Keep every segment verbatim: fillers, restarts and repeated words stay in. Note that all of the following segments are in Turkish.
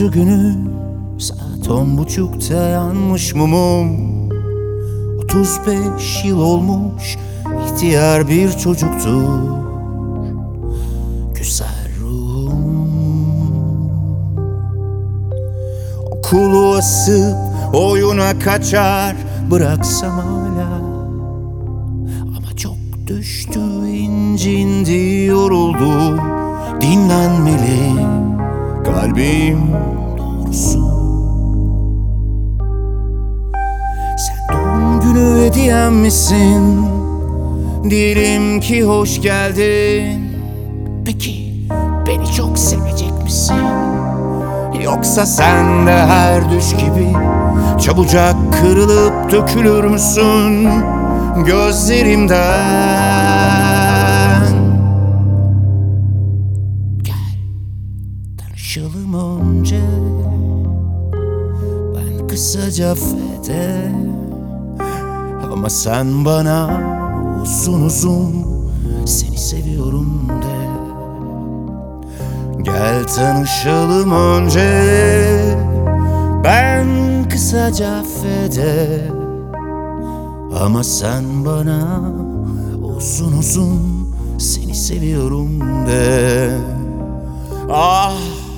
Salı günü saat on buçukta yanmış mumum. Otuz beş yıl olmuş, ihtiyar bir çocuktu güzel ruhum. Okulu asıp oyuna kaçar bıraksam hala, ama çok düştü, incindi, yoruldu, dinlenmeli kalbim doğrusu. Sen doğum günü hediyem misin? Diyelim ki hoş geldin. Peki beni çok sevecek misin? Yoksa sen de her düş gibi çabucak kırılıp dökülür müsün gözlerimden? Gel tanışalım önce, ben kısaca fede, ama sen bana uzun uzun seni seviyorum de. Gel tanışalım önce, ben kısaca fede, ama sen bana uzun uzun seni seviyorum de. Ah,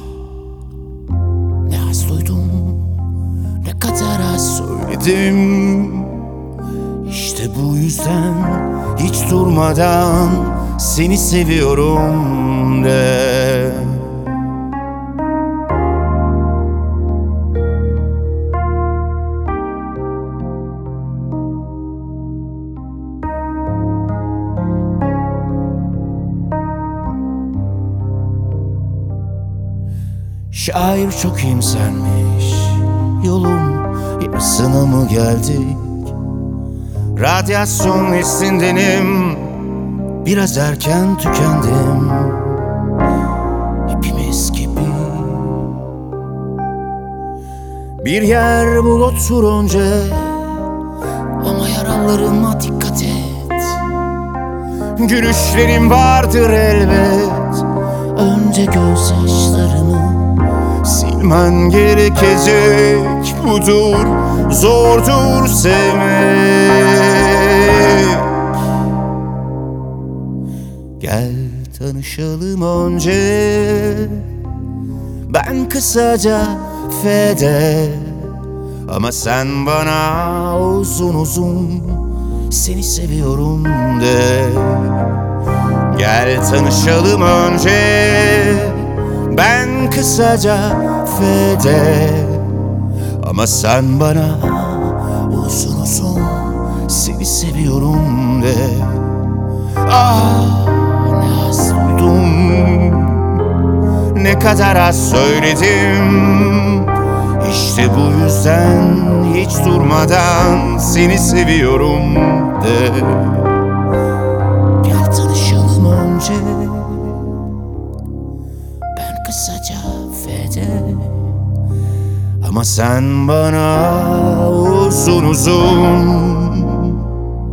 ne az duydum, ne kadar az söyledim. İşte bu yüzden hiç durmadan seni seviyorum de. Şair çok iyimsermiş, yolun yarısına mı geldik? Radyasyon nesindenim, biraz erken tükendim. Hepimiz gibi bir yer bul otur önce, ama yaralarıma dikkat et. Gülüşlerim vardır elbet, önce gözyaşlarımı silmen gerekecek. Budur, zordur sevmek. Gel tanışalım önce, ben kısaca fede, ama sen bana uzun uzun seni seviyorum de. Gel tanışalım önce, ben kısaca fede, ama sen bana uzun uzun seni seviyorum de. Ah, ne az duydum, ne kadar az söyledim. İşte bu yüzden hiç durmadan seni seviyorum de. Gel tanışalım önce, ben kısaca fede, ama sen bana uzun uzun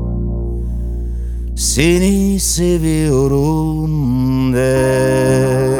seni seviyorum de.